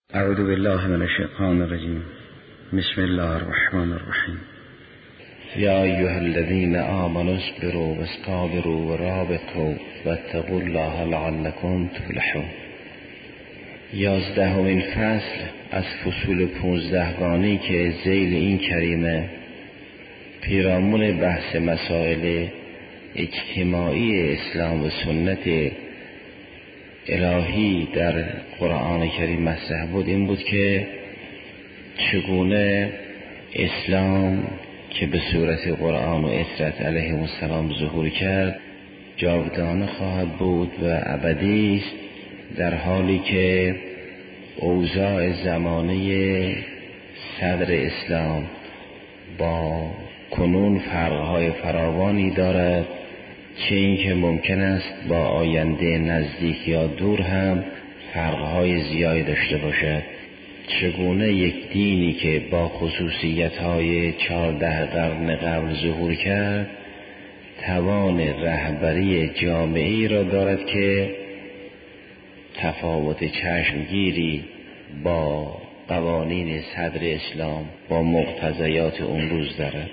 اعوذ بالله من الشیطان الرجیم. بسم الله الرحمن الرحیم. یا ایها الذین آمنوا اصبروا واصطابروا ورابطوا واتقوا الله لعلکم تفلحون. 11مین فصل از فصول 15گانی که ذیل این کریمه پیرامون بحث مسائل اجتماعی اسلام و سنت الهی در قرآن کریم مطرح بود، این بود که چگونه اسلام که به صورت قرآن و عترت علیه السلام ظهور کرد جاودانه خواهد بود و ابدی است، در حالی که اوضاع زمانه صدر اسلام با کنون فرقهای فراوانی دارد، چه این که ممکن است با آینده نزدیک یا دور هم فرقهای زیادی داشته باشد. چگونه یک دینی که با خصوصیت‌های 14 قرن قبل ظهور کرد توان رهبری جامعه‌ای را دارد که تفاوت چشمگیری با قوانین صدر اسلام با مقتضیات اون روز دارد.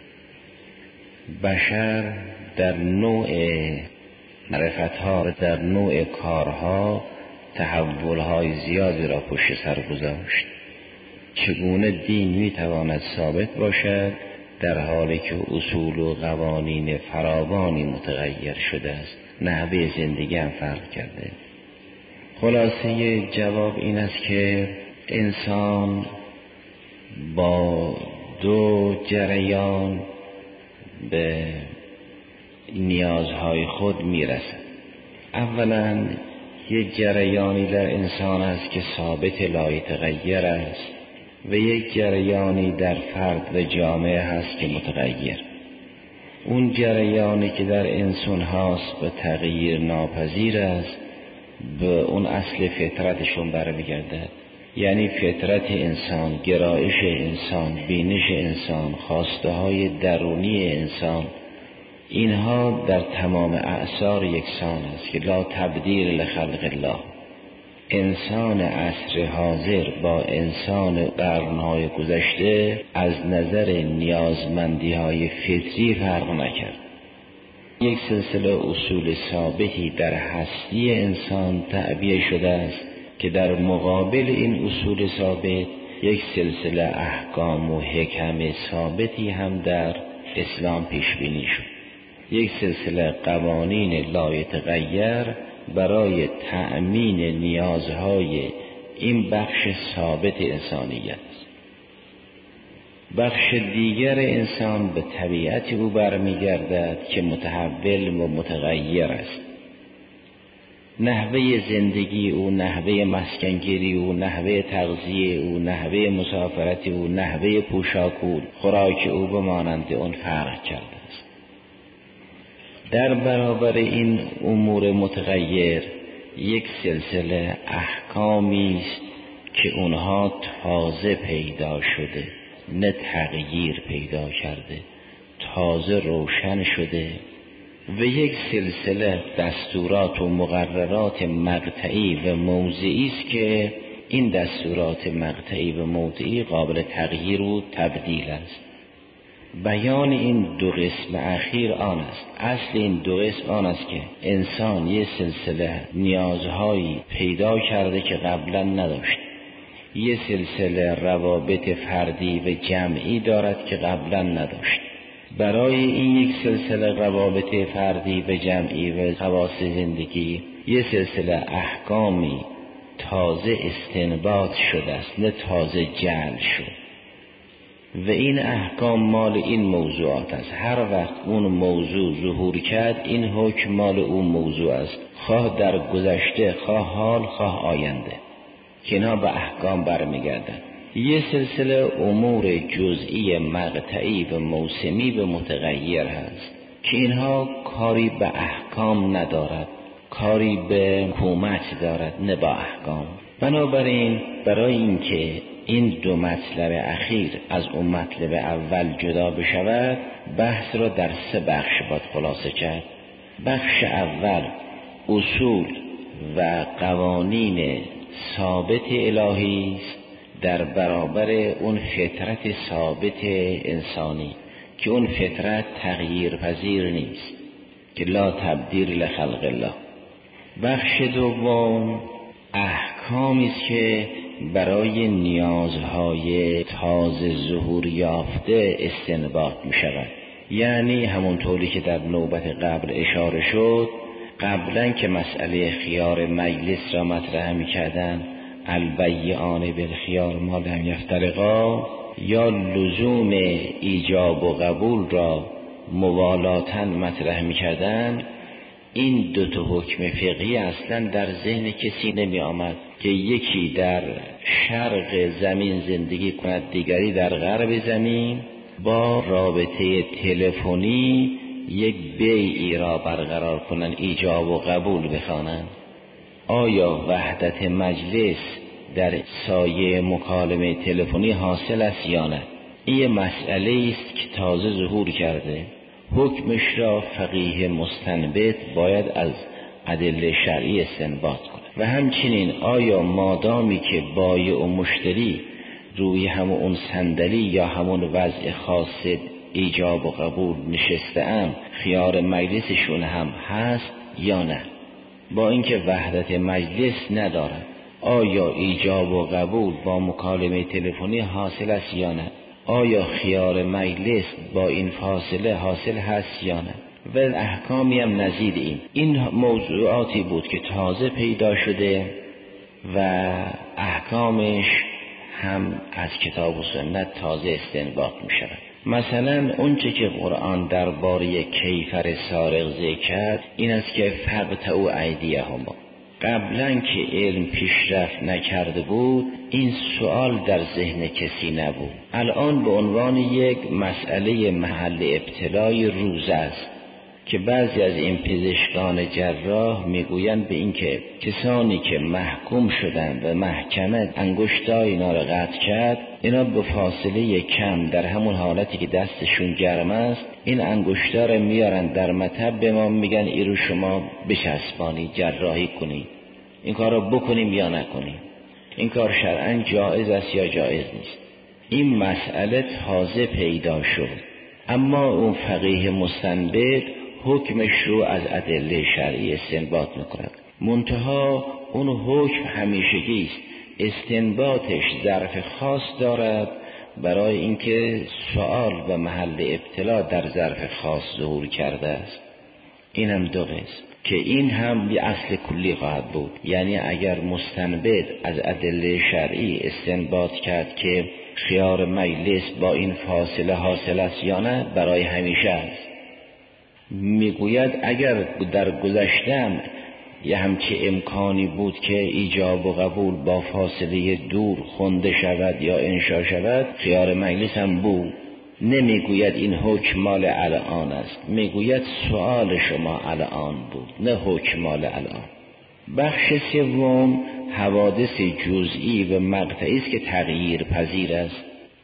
بشر در نوع معرفت‌ها و در نوع کارها تحول‌های زیادی را پشت سر گذاشت. چگونه دین می‌تواند ثابت باشد در حالی که اصول و قوانین فراوانی متغیر شده است، نحوه زندگی هم فرق کرده. خلاصه جواب این است که انسان با دو جریان به نیازهای خود میرسد. اولا یک جریانی در انسان است که ثابت لا یتغیر است و یک جریانی در فرد و جامعه هست که متغیر. اون جریانی که در انسان هست و تغییر ناپذیر است به اون اصل فطرتشون برمیگردد، یعنی فطرت انسان، گرایش انسان، بینش انسان، خواسته های درونی انسان، اینها در تمام اعصار یکسان است که لا تبدیل لخلق الله. انسان عصر حاضر با انسان قرنهای گذشته از نظر نیازمندی های فطری فرق نکرد. یک سلسله اصول ثابتی در هستی انسان تعبیه شده است که در مقابل این اصول ثابت یک سلسله احکام و حکم ثابتی هم در اسلام پیش بینی شد. یک سلسله قوانین لا یتغیر برای تأمین نیازهای این بخش ثابت انسانیت است. بخش دیگر انسان به طبیعت او برمیگردد که متحول و متغیر است. نحوه زندگی او، نحوه مسکنگیری او، نحوه تغذیه او، نحوه مسافرت او، نحوه پوشاک او، خوراک او به مانند اون فرق کرده است. در برابر این امور متغیر یک سلسله احکامی است که اونها تازه پیدا شده، نه تغییر پیدا کرده، تازه روشن شده، و یک سلسله دستورات و مقررات مقطعی و موضعی است که این دستورات مقطعی و موضعی قابل تغییر و تبدیل است. بیان این دو قسم اخیر آن است، اصل این دو قسم آن است که انسان یک سلسله نیازهایی پیدا کرده که قبلا نداشت، یک سلسله روابط فردی و جمعی دارد که قبلا نداشت. برای این یک سلسله روابط فردی و جمعی و خواص زندگی یک سلسله احکامی تازه استنباط شده است، نه تازه جعل شد، و این احکام مال این موضوعات است. هر وقت اون موضوع ظهور کرد این حکم مال اون موضوع است، خواه در گذشته، خواه حال، خواه آینده، که اینا به احکام برمیگردند. یه سلسله امور جزئی مقطعی و موسمی و متغیر هست که اینها کاری به احکام ندارد، کاری به حکومت دارد، نه با احکام. بنابراین برای اینکه این دو مطلب اخیر از اون مطلب اول جدا بشود بحث را در 3 بخش باید خلاصه کرد. بخش اول اصول و قوانین ثابت الهی است در برابر اون فطرت ثابت انسانی که اون فطرت تغییر پذیر نیست، که لا تبدیل لخلق الله. بخش دوم احکامی است که برای نیازهای تازه ظهور یافته استنباط می شود. یعنی همونطوری که در نوبت قبل اشاره شد، قبلا که مسئله خیار مجلس را مطرح می کردن، البیعان بالخیار ما لم یفترقا، یا لزوم ایجاب و قبول را موالاتا مطرح می کردن، این دو تا حکم فقهی اصلا در ذهن کسی نمی آمد که یکی در شرق زمین زندگی کند، دیگری در غرب زمین، با رابطه تلفنی یک بیعی را برقرار کنند، ایجاب و قبول بخوانند. آیا وحدت مجلس در سایه مکالمه تلفنی حاصل است یا نه؟ این مسئله است که تازه ظهور کرده. حکمش را فقیه مستنبط باید از ادله شرعی استنباط کنه. و همچنین آیا مادامی که بایع و مشتری روی همون صندلی یا همون وضع خاص ایجاب و قبول نشسته‌اند، خیار مجلسشون هم هست یا نه؟ با اینکه وحدت مجلس ندارد، آیا ایجاب و قبول با مکالمه تلفنی حاصل است یا نه؟ آیا خیار مجلس با این فاصله حاصل هست یا نه؟ و احکامی هم نظیر این موضوعاتی بود که تازه پیدا شده و احکامش هم از کتاب و سنت تازه استنباط می شود. مثلا اونچه که قرآن درباره کیفر سارق ذکر کرد این است که فقطعوا ایدیهما. قبلا که علم پیشرفت نکرده بود این سوال در ذهن کسی نبود، الان به عنوان یک مسئله محل ابتلای روز است که بعضی از این پزشکان جراح میگویند به این که کسانی که محکوم شدند و محکمه انگشتای اینا را قطع کرد، اینا به فاصله کم در همون حالتی که دستشون گرم است این انگشتا را میارن در مطب، به ما میگن این رو شما بچسبانی جراحی کنی. این کار را بکنیم یا نکنیم؟ این کار شرعاً جایز است یا جایز نیست؟ این مسئله تازه پیدا شد، اما اون فقیه مستنبط حکمش رو از ادله شرعی استنباط میکند. منتها اون حکم همیشگی است، استنباطش ظرف خاص دارد برای اینکه سؤال و محل ابتلا در ظرف خاص ظهور کرده است. این هم دو قسم که این هم یه اصل کلی خواهد بود. یعنی اگر مستنبط از ادله شرعی استنباط کرد که خیار مجلس با این فاصله حاصل است یا نه، برای همیشه است. میگوید اگر در گذشتم یه همچه امکانی بود که ایجاب و قبول با فاصله دور خونده شود یا انشا شود، خیار مجلس هم بود. نمیگوید این حکم مال الان است، میگوید سؤال شما الان بود، نه حکم مال الان. بخش سوم حوادث جزئی و مقطعی است که تغییر پذیر است،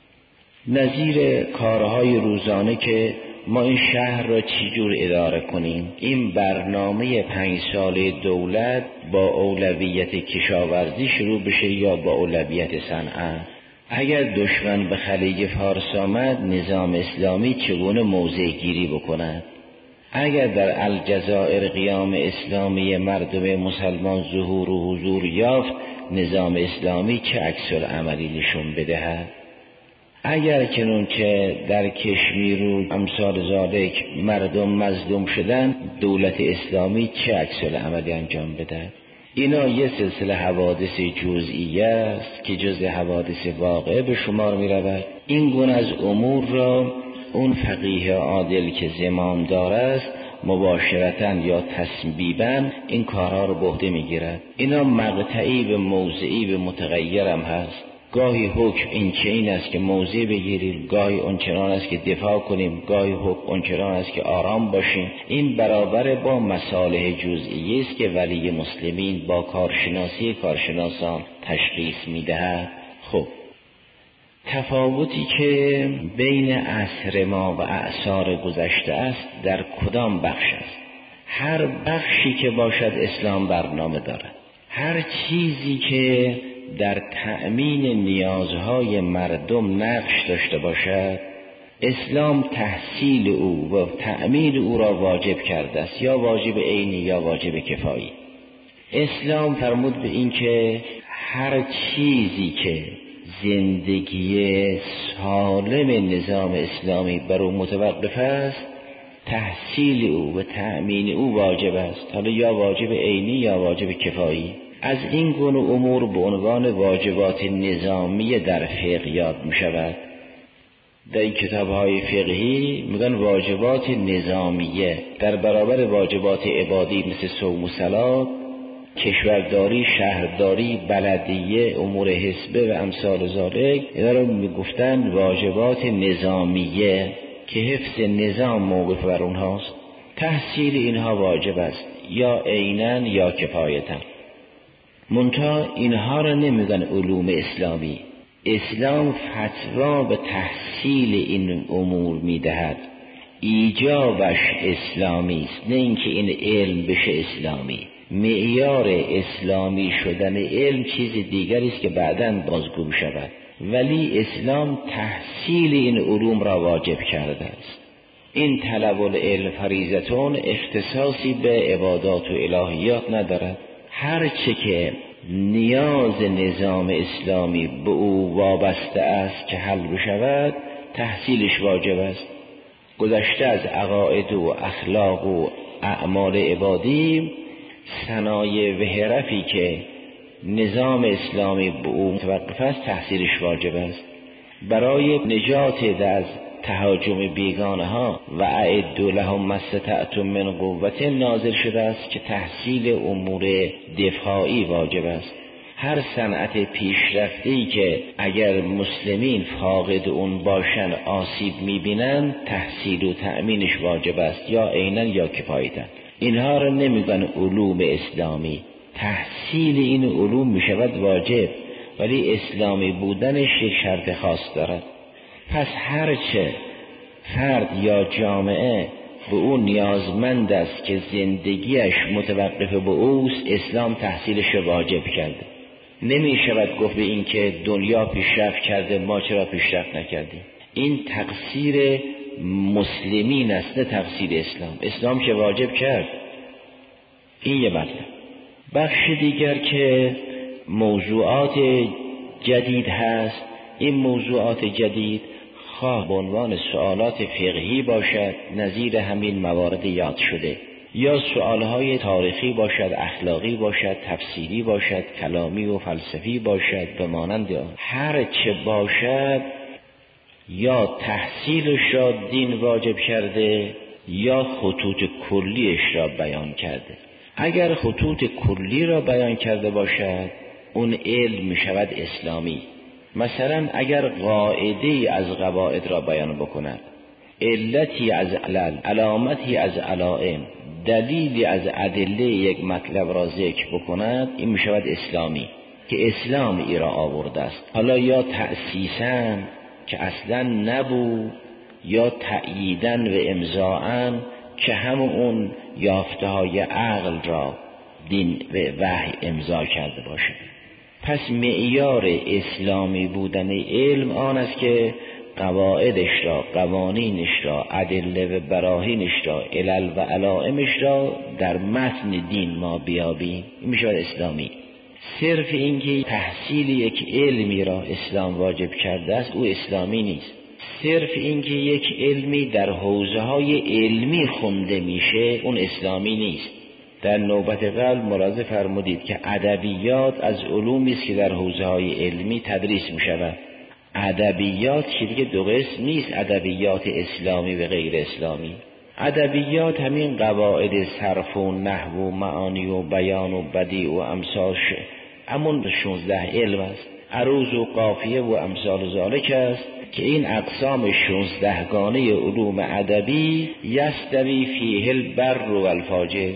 نظیر کارهای روزانه که ما این شهر را چجور اداره کنیم. این برنامه 5 ساله دولت با اولویت کشاورزی شروع بشه یا با اولویت صنعت. اگر دشمن به خلیج فارس آمد، نظام اسلامی چگونه موضع گیری بکند؟ اگر در الجزائر قیام اسلامی مردم مسلمان ظهور و حضور یافت، نظام اسلامی چه عکس‌العملی نشون بدهد؟ اگر چنانچه در کشمیر و امثال ذالک مردم مظلوم شدن، دولت اسلامی چه عکس‌العملی انجام بده؟ اینا یه سلسله حوادث جزئیه است که جزء حوادث واقعه به شمار می رود. این گونه از امور را اون فقیه عادل که زمام داره است مباشرتاً یا تسبیباً این کارها رو به عهده می گیرد. اینا مقطعی به موضعی به متغیرم هست. گاهی حکم این چنین است که موضع بگیریم، گاهی اون چنان است که دفاع کنیم، گاهی حکم اون چنان است که آرام باشیم. این برابر با مصالح جزئی است که ولی مسلمین با کارشناسی کارشناسان تشخیص می‌دهد. خب تفاوتی که بین عصر ما و اعصار گذشته است در کدام بخش است؟ هر بخشی که باشد اسلام برنامه دارد. هر چیزی که در تأمین نیازهای مردم نقش داشته باشد اسلام تحصیل او و تأمین او را واجب کرده است، یا واجب عینی یا واجب کفایی. اسلام فرمود به این که هر چیزی که زندگی سالم نظام اسلامی بر او متوقف است تحصیل او و تأمین او واجب است، حالا یا واجب عینی یا واجب کفایی. از این گونه امور به عنوان واجبات نظامی در فقه یاد می شود. در این کتاب‌های فقهی میگن واجبات نظامیه در برابر واجبات عبادی مثل صوم و صلات، کشورداری، شهرداری، بلدیه، امور حسبه و امثال ذالک. اینا رو میگفتن واجبات نظامیه که حفظ نظام موقف بر اونهاست. تحصیل اینها واجب است، یا عیناً یا کفایتاً. منتها اینها را نمیگن علوم اسلامی. اسلام فتوا به تحصیل این امور میدهد، ایجابش اسلامی است، نه اینکه این علم بشه اسلامی. معیار اسلامی شدن علم چیز دیگری است که بعداً بازگو شود، ولی اسلام تحصیل این علوم را واجب کرده است. این طلب العلم فریضتون اختصاصی به عبادات و الهیات ندارد. هر چه که نیاز نظام اسلامی به او وابسته است که حل بشود تحصیلش واجب است. گذشته از عقاید و اخلاق و اعمال عبادی، صنایع و حرفی که نظام اسلامی به او متوقف است تحصیلش واجب است. برای نجات از تهاجم بیگانه ها و اعدوا لهم ما استطعتم من قوة نازل شده است که تحصیل امور دفاعی واجب است. هر صنعت پیشرفته‌ای که اگر مسلمین فاقد اون باشن آسیب میبینن تحصیل و تأمینش واجب است، یا عیناً یا کفایتاً. اینها را نمیگن علوم اسلامی. تحصیل این علوم میشود واجب، ولی اسلامی بودنش یک شرط خاص دارد. پس هرچه فرد یا جامعه به اون نیازمند است که زندگیش متوقف به اوست، اسلام تحصیلش واجب کرده. نمی شود گفت به این که دنیا پیشرفت کرده ما چرا پیشرفت نکردیم. این تقصیر مسلمین است، نه تقصیر اسلام. اسلام که واجب کرد. این یه مطلب. بخش دیگر که موضوعات جدید هست، این موضوعات جدید خواه به عنوان سوالات فقهی باشد نظیر همین موارد یاد شده، یا سوالهای تاریخی باشد، اخلاقی باشد، تفسیری باشد، کلامی و فلسفی باشد، به مانند آن. هر چه باشد یا تحصیلش را دین واجب کرده یا خطوط کلیش را بیان کرده. اگر خطوط کلی را بیان کرده باشد اون علم می شود اسلامی. مثلا اگر قاعده از قواعد را بیان بکند، علتی از علل، علامتی از علائم، دلیلی از ادله یک مطلب را ذکر بکند، این می شود اسلامی که اسلام ای را آورده است. حالا یا تأسیساً که اصلا نبود، یا تأییداً و امضاءً که همون اون یافته های عقل را دین و وحی امضا کرده باشد. پس معیار اسلامی بودن علم آن است که قواعدش را، قوانینش را، ادله و براهینش را، علل و علائمش را در متن دین ما بیابیم. این میشه اسلامی. صرف اینکه تحصیل یک علمی را اسلام واجب کرده است او اسلامی نیست. صرف اینکه یک علمی در حوزه‌های علمی خونده میشه اون اسلامی نیست. در نوبت قبل ملاحظه فرمودید که ادبیات از علومی است که در حوزه‌های علمی تدریس می‌شود. ادبیات که دیگه دو قسم نیست، ادبیات اسلامی و غیر اسلامی. ادبیات همین قواعد صرف و نحو و معانی و بیان و بدیع و امثال همون 16 علم است. عروض و قافیه و امثال ذالک است که این اقسام 16 گانه علوم ادبی یستوی فیه البر و الفاجر.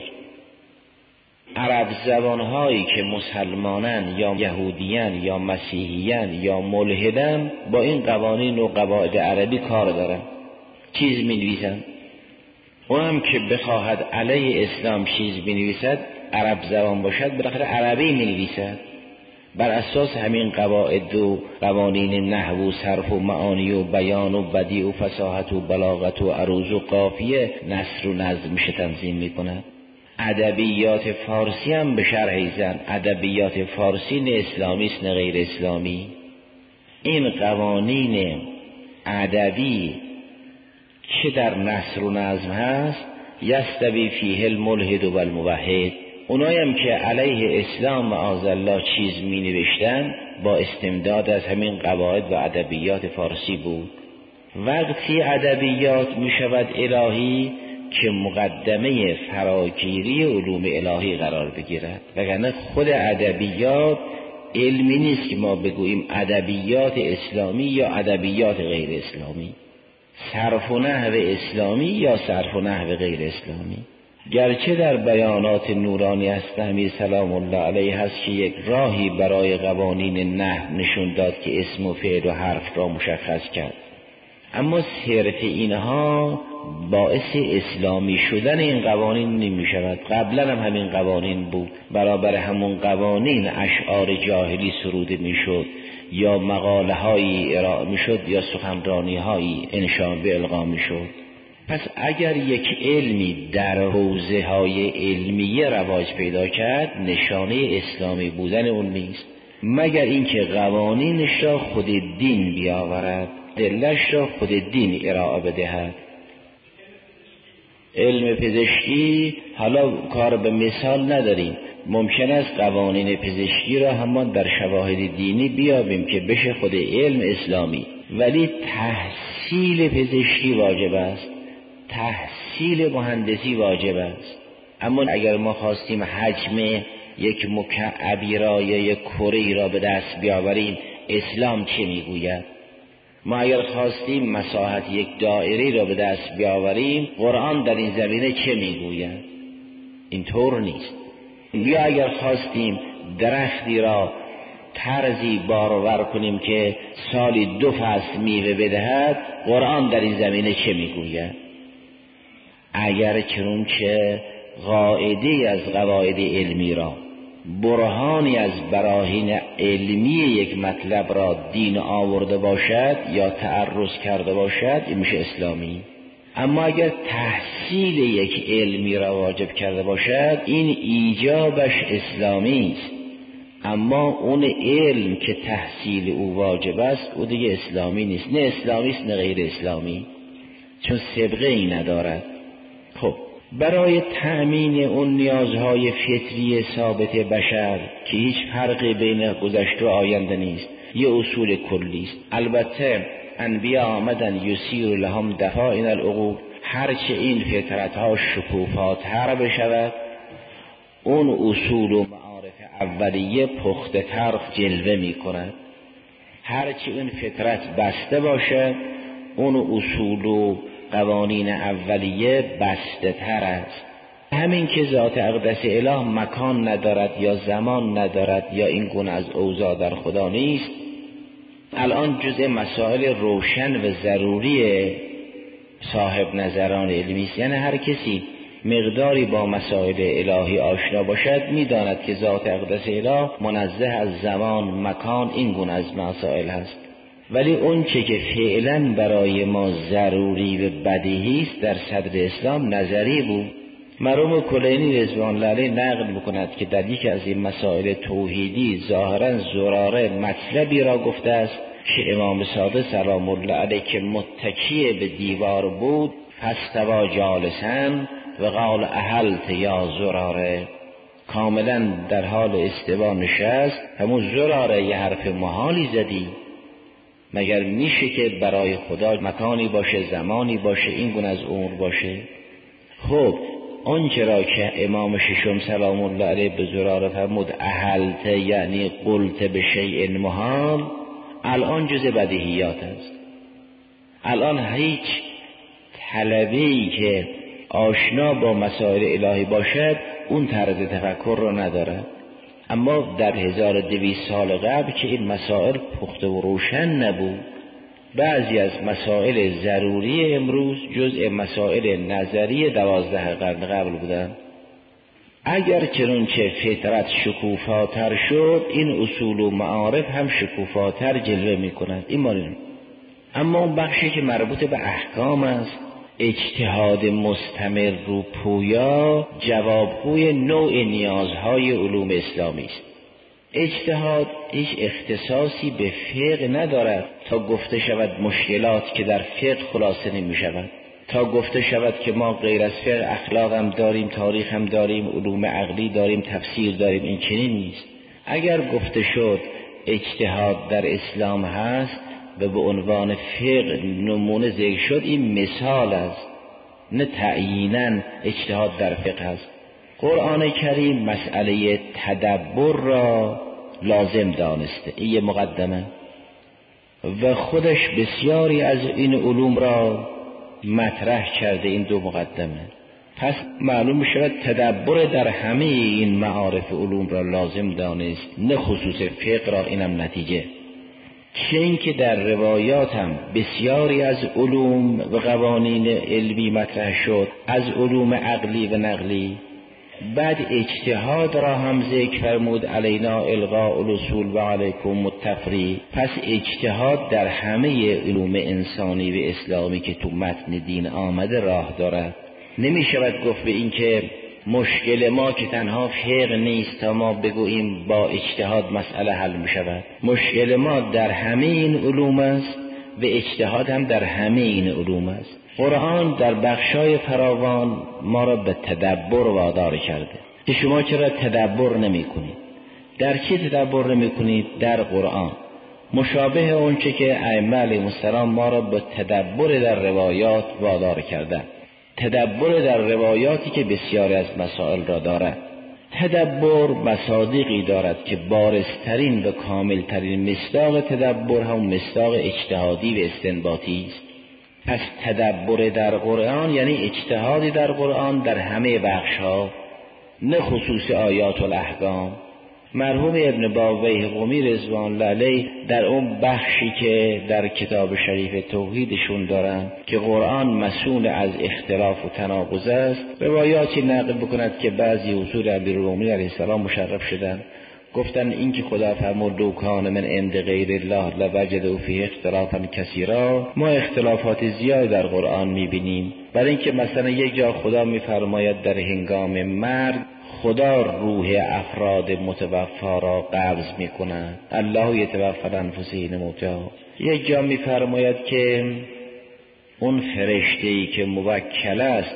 عرب زبانهایی که مسلمانن یا یهودیان یا مسیحیان یا ملحدن با این قوانین و قواعد عربی کار دارن، چیز می نویسن. اونم که بخواهد علیه اسلام چیز بنویسد عرب زبان باشد بالاخره عربی می‌نویسد، بر اساس همین قواعد و قوانین نحو و صرف و معانی و بیان و بدیع و فصاحت و بلاغت و عروض و قافیه نثر و نظم میشه تنظیم میکنه. ادبیات فارسی هم به شرح زن، ادبیات فارسی نه اسلامی است نه غیر اسلامی. این قوانین ادبی که در نثر و نظم هست یستوی فیه الملحد و الموحد، اونایم که علیه اسلام معاذالله چیز می نوشتن با استمداد از همین قواعد و ادبیات فارسی بود. وقتی ادبیات می شود الهی که مقدمه فراگیری علوم الهی قرار بگیرد، وگرنه خود ادبیات علمی نیست که ما بگوییم ادبیات اسلامی یا ادبیات غیر اسلامی، صرف و نحو اسلامی یا صرف و نحو غیر اسلامی. گرچه در بیانات نورانی هستمی سلام الله علیه هست که یک راهی برای قوانین نحو نشون داد که اسم و فعل و حرف را مشخص کرد، اما صرف اینها باعث اسلامی شدن این قوانین نمی شود. قبلا هم همین قوانین بود، برابر همون قوانین اشعار جاهلی سروده می شد یا مقاله هایی ارائه می شد یا سخنرانی هایی انشاء به القا می شد. پس اگر یک علمی در حوزه های علمیه رواج پیدا کرد نشانه اسلامی بودن اون نیست، مگر اینکه قوانینش را خود دین بیاورد، دلش را خود دین ارائه بدهد. علم پزشکی حالا کار به مثال نداریم، ممکن است قوانین پزشکی را همان در شواهد دینی بیابیم که بشه خود علم اسلامی، ولی تحصیل پزشکی واجب است، تحصیل مهندسی واجب است. اما اگر ما خواستیم حجم یک مکعبی را یا یک کره‌ای را به دست بیاوریم اسلام چه میگوید؟ ما اگر خواستیم مساحت یک دایره را به دست بیاوریم قرآن در این زمینه چه میگوید؟ اینطور نیست. یا اگر خواستیم درختی را طرزی بارور کنیم که سالی 2 فصل میوه بدهد قرآن در این زمینه چه میگوید؟ اگر چنانچه قاعده از قواعد علمی را، برهانی از براهین علمی یک مطلب را دین آورده باشد یا تعرض کرده باشد این میشه اسلامی. اما اگر تحصیل یک علمی را واجب کرده باشد این ایجابش اسلامی است، اما اون علم که تحصیل او واجب است او دیگه اسلامی نیست، نه اسلامی است نه غیر اسلامی، چون سابقه ای ندارد. خب برای تأمین اون نیازهای فطری ثابت بشر که هیچ فرقی بین گذشته و آینده نیست یه اصول کلی است. البته انبیا آمدن یسیر لهم دفائن العقول، هرچه این فطرتها شکوفاتر بشود اون اصول و معارف اولیه پخته تر جلوه می کند، هرچه این فطرت بسته باشد اون اصول و قوانین اولیه بسته تر است. همین که ذات اقدس اله مکان ندارد یا زمان ندارد یا این گونه از اوضاع در خدا نیست، الان جزء مسائل روشن و ضروری صاحب نظران علمی است. یعنی هر کسی مقداری با مسائل الهی آشنا باشد میداند که ذات اقدس اله منزه از زمان مکان این گونه از مسائل هست. ولی اون چه که فعلا برای ما ضروری و بدیهی است در صدر اسلام نظری بود. مرحوم کلینی رضوان الله علیه نقل میکند که در یک از این مسائل توحیدی ظاهرا زراره مطلبی را گفته است که امام صادق سلام الله علیه که متکی به دیوار بود فاستوی جالسا و قال اهلت یا زراره، کاملا در حال استوا نشست. همون زراره یه حرف محالی زدی، مگر میشه که برای خدا مکانی باشه زمانی باشه این گونه از امور باشه؟ خب آنچه را که امام ششم سلام الله علیه به زراره فرمود اهلت یعنی قلت به شیء محال، الان جزء بدیهیات است. الان هیچ طلبه‌ای که آشنا با مسائل الهی باشد اون طرز تفکر رو ندارد. اما در 1200 سال قبل که این مسائل پخته و روشن نبود، بعضی از مسائل ضروری امروز جزء مسائل نظری 12 قرن قبل بودند. اگر چنانچه فطرت شکوفاتر شد، این اصول و معارف هم شکوفاتر جلوه می کند. این مورد. اما اون بخشی که مربوط به احکام است، اجتهاد مستمر رو پویا جوابگوی نوع نیازهای علوم اسلامی است. اجتهاد هیچ اختصاصی به فقه ندارد تا گفته شود مشکلات که در فقه خلاصه نمی شود، تا گفته شود که ما غیر از فقه اخلاق هم داریم، تاریخ هم داریم، علوم عقلی داریم، تفسیر داریم. این چنین نیست. اگر گفته شد اجتهاد در اسلام هست و به عنوان فقه نمونه ذکر شد، این مثال است، نه تعییناً اجتهاد در فقه است. قرآن کریم مسئله تدبر را لازم دانسته، این یه مقدمه، و خودش بسیاری از این علوم را مطرح کرده. این دو مقدمه. پس معلوم می‌شود تدبر در همه این معارف علوم را لازم دانست، نه خصوص فقه را. اینم نتیجه. چه اینکه در روایات هم بسیاری از علوم و قوانین علمی مطرح شد، از علوم عقلی و نقلی. بعد اجتهاد را هم ذکر فرمود، علینا الغاء الاصول و علیکم التفریع. پس اجتهاد در همه علوم انسانی و اسلامی که تو متن دین آمده راه دارد. نمی شود گفت به این که مشکل ما که تنها فقه نیست تا ما بگوییم با اجتهاد مسئله حل می شود. مشکل ما در همه این علوم است و اجتهاد هم در همه این علوم است. قرآن در بخشای فراوان ما را به تدبر وادار کرده که شما چرا تدبر نمی کنید؟ در چی تدبر نمی کنید؟ در قرآن. مشابه اونچه که ائمه علیهم السلام ما را به تدبر در روایات وادار کرده. تدبر در روایاتی که بسیاری از مسائل را دارد. تدبر مصادیقی دارد که بارزترین و کاملترین مصداق تدبر هم مصداق اجتهادی و استنباطی است. پس تدبر در قرآن یعنی اجتهادی در قرآن در همه بخش‌ها، نه خصوص آیات و الاحکام. مرحوم ابن بابویه قمی رضوان الله علیه در اون بخشی که در کتاب شریف توحیدشون دارن که قرآن مسئول از اختلاف و تناقض است، روایاتی نقل بکند که بعضی حضور امیرالمومنین علیه السلام مشرف شدن، گفتن این که خدا فرمود لو کان من عند غیر الله لوجدوا فیه اختلافا کثیرا. ما اختلافات زیادی در قرآن میبینیم، برای اینکه مثلا یک جا خدا میفرماید در هنگام مرگ خدا روح افراد متوفا را قبض میکند، الله یتوفی الانفس حین موتها. یک جا میفرماید که اون فرشته‌ای که موکل است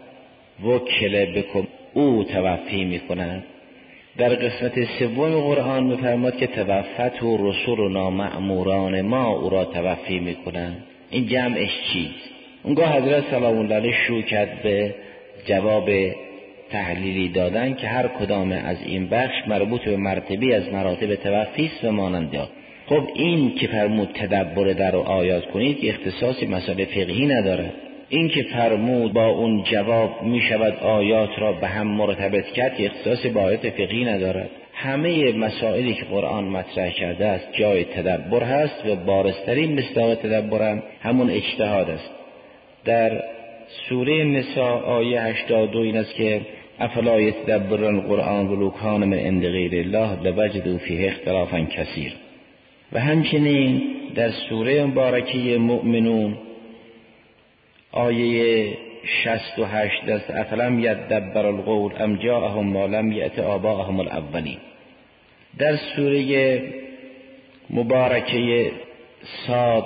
وکل بکم او توفی میکند. در قسمت سوم قرآن میفرماید که توفت و رسولنا مأموران ما او را توفی میکنند. این جمعش چیست؟ اونگاه حضرت سلام الله علیه شروع کرد به جواب تحلیلی دادن که هر کدام از این بخش مربوط به مرتبه از مراتب توفی است و مانند آن. خب این که فرمود تدبر در آیات کنید اختصاصی مسئله فقهی نداره. این که فرمود با اون جواب می شود آیات را به هم مرتبط کرد اختصاصی با آیات فقهی ندارد. همه مسائلی که قرآن مطرح کرده است جای تدبر هست و بارزترین مصداق تدبر هم همون اجتهاد است. در سوره نساء آیه 82 این است که افلا یتدبرون القرآن ولو کان من عند غیر الله لوجدوا فیه اختلافا کثیر. و همچنین در سوره مبارکه مؤمنون آیه 68 است افلم یدبر القول ام جاءهم ما لم یأت آباءهم الاولین. در سوره مبارکه صاد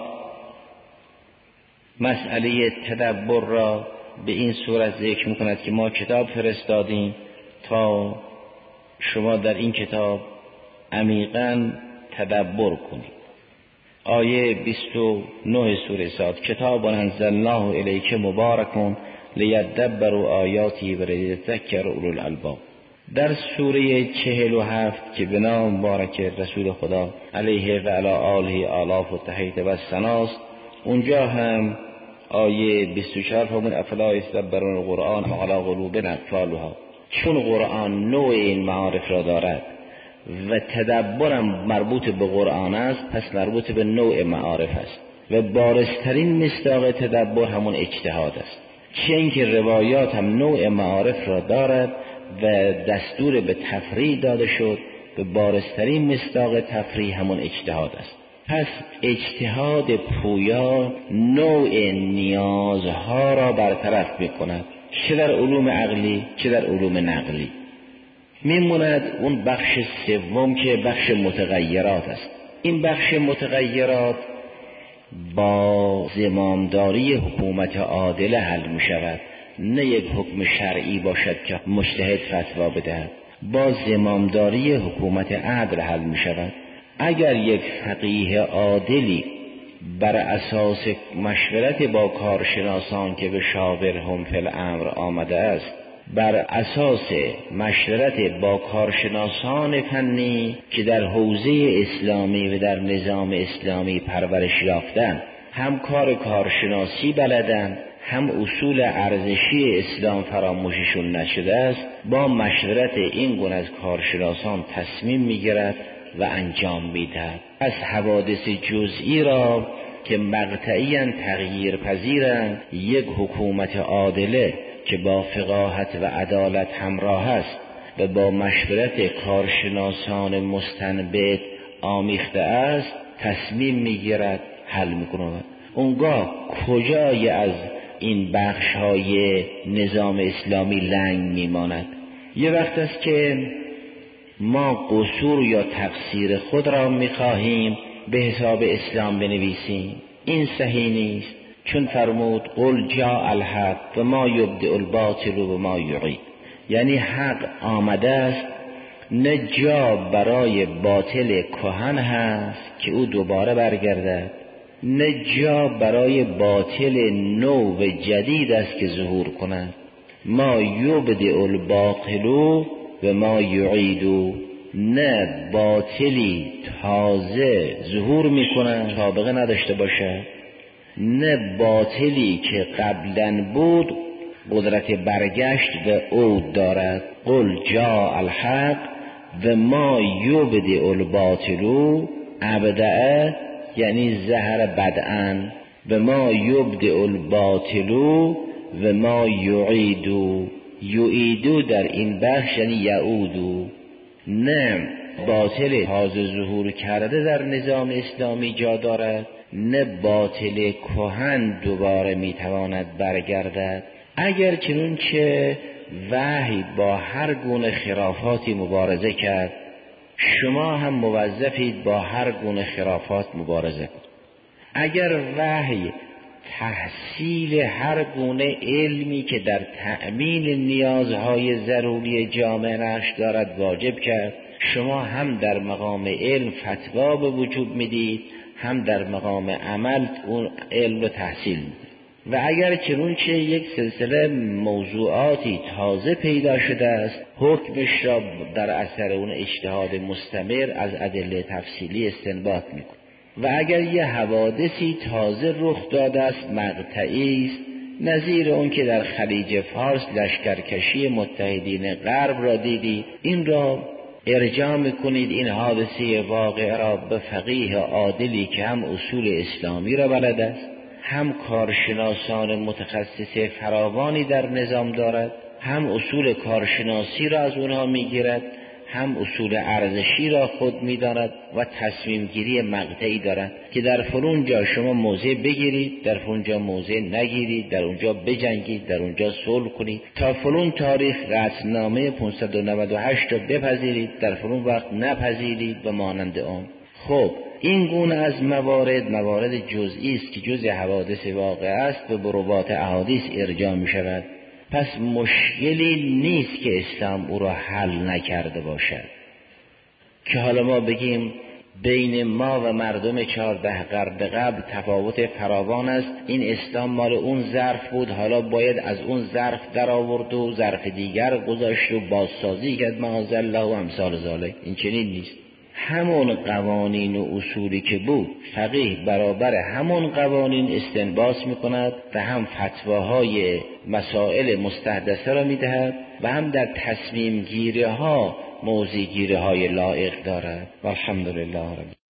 مسئله تدبر را به این صورت ذکر میکند که ما کتاب فرستادیم تا شما در این کتاب عمیقاً تدبر کنید. آیه 29 سوره صاد کتاب انزلناه الیک مبارک لیدبروا آیاته و لیذکر اولو الالباب. در سوره 47 که به نام مبارک رسول خدا علیه و علی آله آلاف و تحیت و سناست، اونجا هم آیه 24 فرمود افلا یتدبرون القرآن ام علی قلوب اقفالها. چون قرآن نوع این معارف را دارد و تدبرم مربوط به قرآن است، پس مربوط به نوع معارف است و بارزترین مصداق تدبر همون اجتهاد است. چه اینکه روایات هم نوع معارف را دارد و دستور به تفریع داده شد. به بارزترین مصداق تفریع همون اجتهاد است. پس اجتهاد پویا نوع نیازها را برطرف می‌کند، چه در علوم عقلی چه در علوم نقلی. میموند اون بخش سوم که بخش متغیرات است. این بخش متغیرات با زمامداری حکومت عادله حل می شود، نه یک حکم شرعی باشد که مجتهد فتوا بدهد. با زمامداری حکومت عدل حل می شود. اگر یک فقیه عادلی بر اساس مشورت با کارشناسان که به شاورهم فی الامر آمده است، بر اساس مشورت با کارشناسان فنی که در حوزه اسلامی و در نظام اسلامی پرورش یافتند، هم کار کارشناسی بلدند، هم اصول ارزشی اسلام فراموششون نشده است، با مشورت این گونه از کارشناسان تصمیم میگیرد و انجام میدهد. از حوادث جزئی را که مقطعیاً تغییر پذیرند، یک حکومت عادله که با فقاهت و عدالت همراه است و با مشورت کارشناسان مستنبط آمیخته است، تصمیم میگیرد، حل میکند. اونگاه کجای از این بخش‌های نظام اسلامی لنگ میماند؟ یه وقت است که ما قصور یا تقصیر خود را میخواهیم به حساب اسلام بنویسیم. این صحیح نیست، چون فرمود قل جاء الحق و ما یبدئ الباطل و ما یعید. یعنی حق آمده است، نه جا برای باطل کهن هست که او دوباره برگردد، نه جا برای باطل نو و جدید است که ظهور کند. ما یبدئ الباطل و ما یعید، نه باطلی تازه ظهور میکنه سابقه نداشته باشه، نه باطلی که قبلا بود قدرت برگشت و عود دارد. قل جاء الحق و ما یبدئ الباطل ابدأ یعنی ظهر بدءا، و ما یبدئ الباطل و ما یعید. یعید در این بخش یعنی یعود، نه باطل تازه ظهور کرده در نظام اسلامی جا دارد، نه باطل کهن دوباره میتواند برگردد. اگر چنانچه وحی با هر گونه خرافاتی مبارزه کرد، شما هم موظفید با هر گونه خرافات مبارزه کنید. اگر وحی تحصیل هر گونه علمی که در تأمین نیازهای ضروری جامعه نقش دارد واجب کرد، شما هم در مقام علم فتوا به وجود میدید، هم در مقام عمل اون علم رو تحصیل میدید. و اگر چنانچه یک سلسله موضوعاتی تازه پیدا شده است، حکمش را در اثر اون اجتهاد مستمر از ادله تفصیلی استنباط میکنید. و اگر یه حوادثی تازه رخ داده است، مقطعی است، نظیر اون که در خلیج فارس لشکرکشی متحدین غرب را دیدی، این را ارجاع میکنید این حادثه واقع را به فقیه عادلی که هم اصول اسلامی را بلد است، هم کارشناسان متخصص فراوانی در نظام دارد، هم اصول کارشناسی را از اونها میگیرد، هم اصول ارزشی را خود میداند و تصمیم گیری مقطعی دارد که در فلان جا شما موضع بگیرید، در فلان جا موضع نگیرید، در اونجا بجنگید، در اونجا صلح کنید، تا فلان تاریخ قطعنامه 598 را بپذیرید، در فلان وقت نپذیرید و مانند آن. خب این گونه از موارد جزئی است که جزء حوادث واقع است و به روات احادیث ارجاع می شود. پس مشکلی نیست که اسلام او را حل نکرده باشد که حالا ما بگیم بین ما و مردم 14 قرن قبل تفاوت فراوان است، این اسلام مال اون ظرف بود، حالا باید از اون ظرف در آورد و ظرف دیگر گذاشت و بازسازی کرد معاذالله و امثال ذالک. این چنین نیست. همون قوانین و اصولی که بود، فقیه برابر همون قوانین استنباط میکند و هم فتواهای مسائل مستحدثه را میدهد و هم در تصمیم گیری ها موضع گیری های لایق دارد. والحمدلله رب